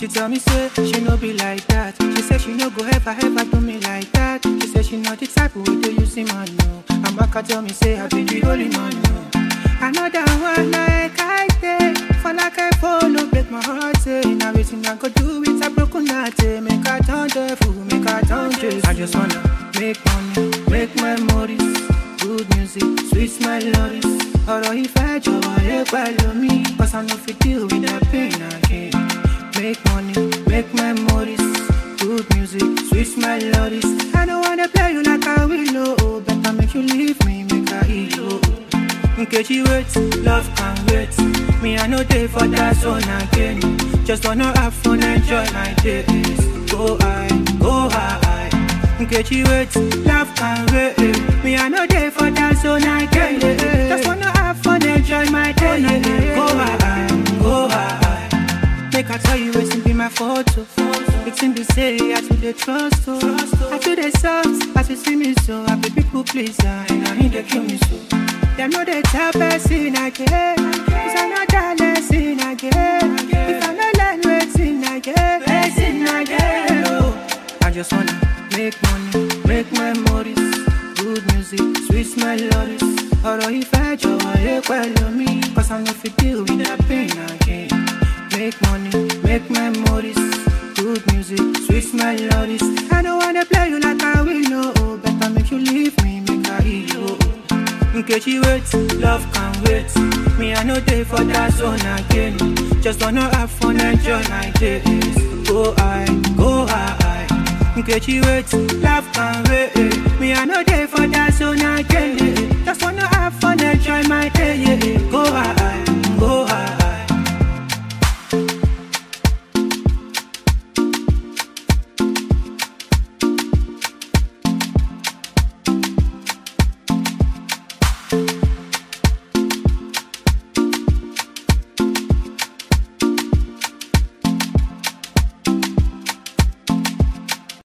She tell me say she no be like that. She say she no go ever do me like that. She say she not the type who they use him man no. And Maka tell me say I be the holy man no. Another one like I did. For like I follow break my heart say. Now everything I go do it a broken heart. Make her turn devil, make her turn Jesus. I just wanna make money, make memories, good music, sweet melodies. Ọ̀rọ̀ ìfẹ́ jọ̀wọ́ yé pẹ̀lú mi. Cause I know fit deal with that pain again. Make money, make memories, good music, sweet melodies. I don't wanna play you like I will know. Better make you leave me, make I heal. In case you wait, love can wait. Me I know day for that zone again. Just wanna have fun, enjoy my days. Go high, go high. In case you wait, love can wait. Me I know day for that zone again. Just wanna have fun, enjoy my days. Go high, go high. Make I tell you it's be my photo. It's in the say I to the trust. I to the soft, as you see me so. I be people please, and I need to kill me so. They know they tell person again. It's another lesson again. If I don't learn waiting again, lesson again. Oh, I just wanna make money, make memories, good music, sweet melodies. Ọ̀rọ̀ ìfẹ́ jọ̀wọ́ yé pẹ̀lú mi. Cause I know fit deal with that pain again. Make money, make memories, good music, sweet melodies. I don't wanna play you like I will know. Better make you leave me, make I heal. In case you wait, love can wait. Me I know day for that zone again. Just wanna have fun, enjoy my days. Go high, go high. In case you wait, love can wait. Me I know